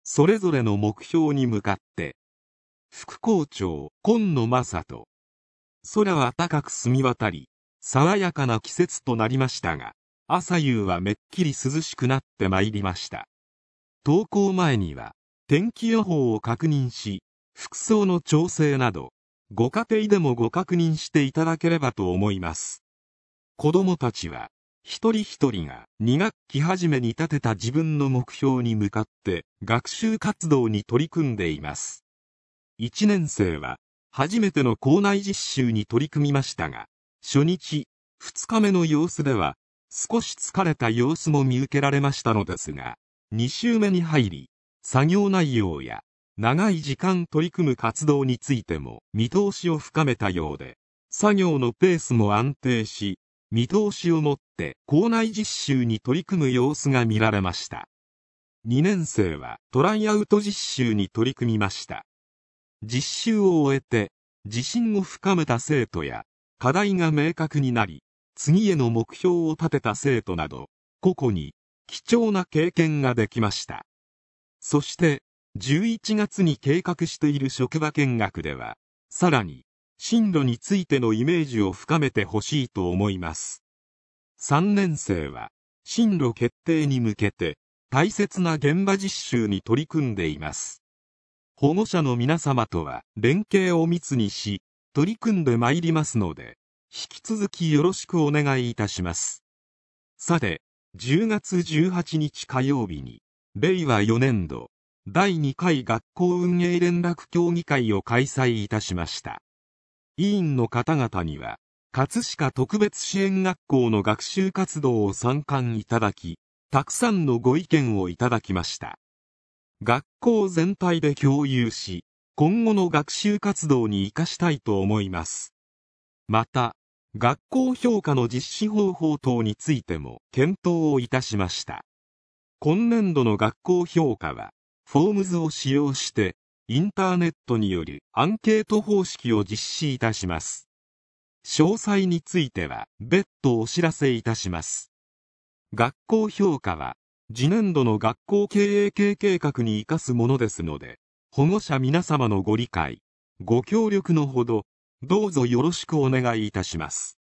それぞれの目標に向かって、副校長、今野正人。空は高く澄み渡り、爽やかな季節となりましたが、朝夕はめっきり涼しくなってまいりました。登校前には、天気予報を確認し、服装の調整など、ご家庭でもご確認していただければと思います。子どもたちは、一人一人が2学期初めに立てた自分の目標に向かって学習活動に取り組んでいます。1年生は、初めての校内実習に取り組みましたが、初日、2日目の様子では、少し疲れた様子も見受けられましたのですが、2週目に入り、作業内容や長い時間取り組む活動についても見通しを深めたようで、作業のペースも安定し、見通しを持って校内実習に取り組む様子が見られました。2年生はトライアウト実習に取り組みました。実習を終えて、自信を深めた生徒や、課題が明確になり、次への目標を立てた生徒など、個々に貴重な経験ができました。そして、11月に計画している職場見学では、さらに、進路についてのイメージを深めてほしいと思います。3年生は、進路決定に向けて、大切な現場実習に取り組んでいます。保護者の皆様とは連携を密にし、取り組んでまいりますので、引き続きよろしくお願いいたします。さて、10月18日火曜日に、令和4年度、第2回学校運営連絡協議会を開催いたしました。委員の方々には、葛飾特別支援学校の学習活動を参観いただき、たくさんのご意見をいただきました。学校全体で共有し、今後の学習活動に生かしたいと思います。また、学校評価の実施方法等についても検討をいたしました。今年度の学校評価は、フォームズを使用して、インターネットによるアンケート方式を実施いたします。詳細については別途お知らせいたします。学校評価は、次年度の学校経営計画に生かすものですので、保護者皆様のご理解、ご協力のほど、どうぞよろしくお願いいたします。